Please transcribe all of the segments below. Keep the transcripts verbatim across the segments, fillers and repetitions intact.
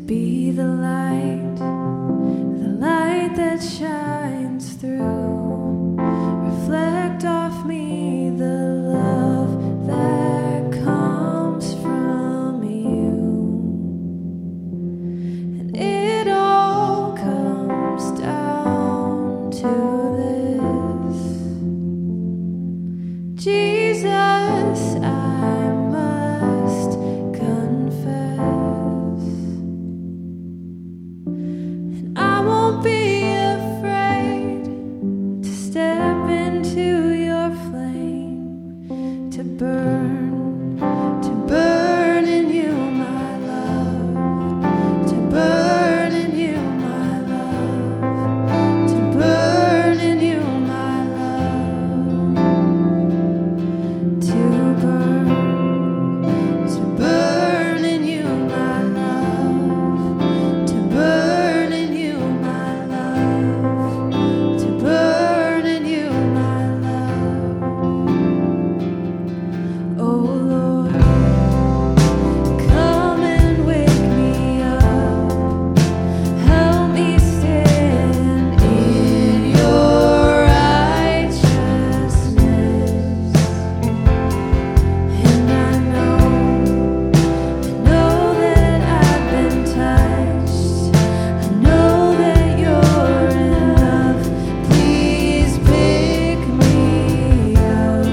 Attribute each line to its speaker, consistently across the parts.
Speaker 1: be the light, the light that shines through. Reflect off me the love that comes from you. And it all comes down to this: Jesus, I must confess. And I won't be afraid to step into your flame, to burn, to burn in you, my love, to burn in you, my love, to burn in you, my love, to burn, to burn in you, my love, to burn in you, my love, to burn in you, my love. Oh Lord, come and wake me up. Help me stand in your righteousness. And I know, I know that I've been touched. I know that you're enough. Please pick me up.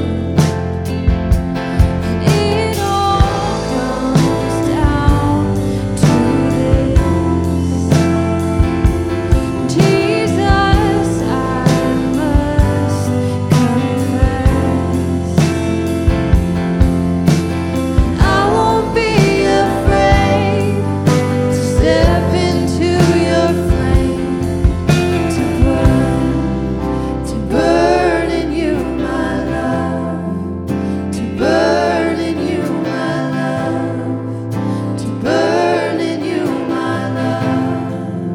Speaker 1: And it all comes down to this: Jesus, I must confess. I won't be afraid to step into your flame, to burn, to burn in you, my love, to burn in you, my love, to burn in you, my love,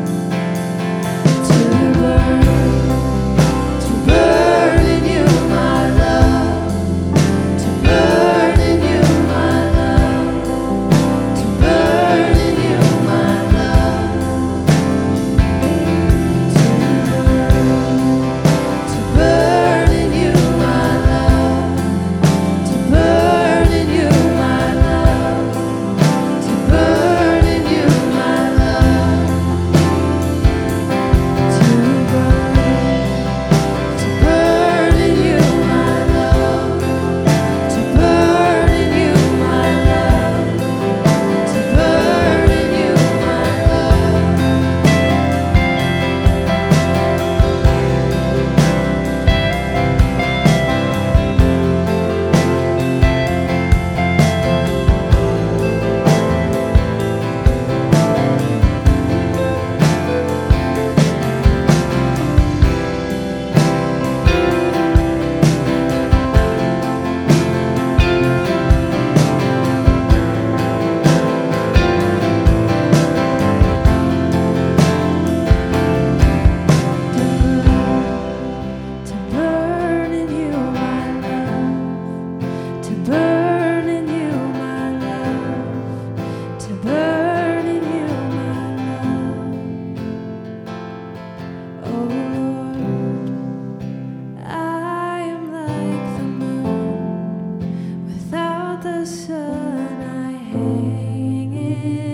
Speaker 1: to burn, to burn in you, my love, to burn in you, my love, to burn in you, my love, to burn, to burn in you, my love, to burn in you, my love, to burn in you, my love, to burn, to burn in you, my love, to burn in you, my love, to burn in you, my to burn in you, my love, to burn in you, my love, to burn in you, my love. Oh Lord, I am like the moon. Without the sun, I hang in